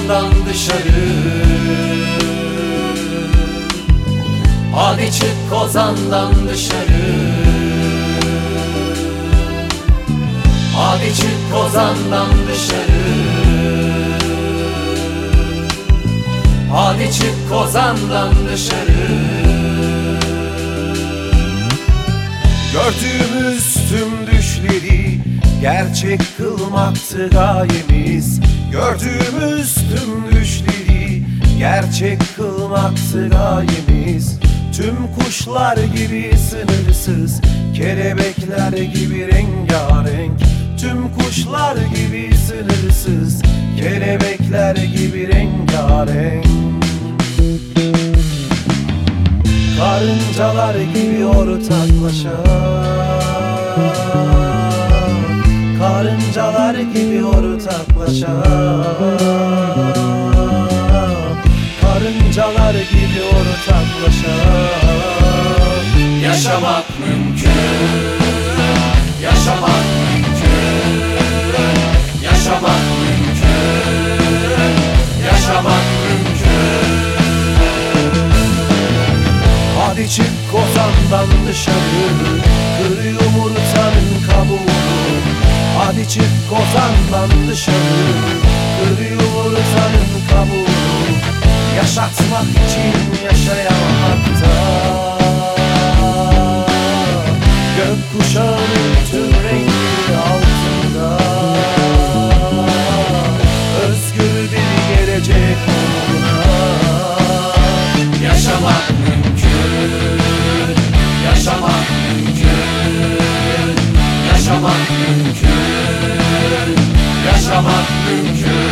kozandan dışarı. Hadi çık kozandan dışarı. Hadi çık kozandan dışarı. Hadi çık kozandan dışarı. Gördüğümüz tüm düşleri gerçek kılmaktı gayemiz. Gördüğümüz tüm düşleri gerçek kılmaktı gayemiz. Tüm kuşlar gibi sınırsız, kelebekler gibi rengarenk. Tüm kuşlar gibi sınırsız, kelebekler gibi rengarenk. Karıncalar gibi ortaklaşa, karıncalar gibi ortaklaşa, karıncalar gibi ortaklaşa yaşamak mümkün, yaşamak mümkün, yaşamak mümkün, yaşamak mümkün. Hadi çık kozandan dışarı, kır yumurtanın kabuğunu. Hadi çık kozandan dışarı, kır yumurtanın kabuğunu. Yaşatmak için yaşayamakta, gökkuşağının tüm rengi altında. Özgür bir gelecek uğruna yaşamak mümkün, yaşamak mümkün, yaşamak mümkün, yaşamak mümkün.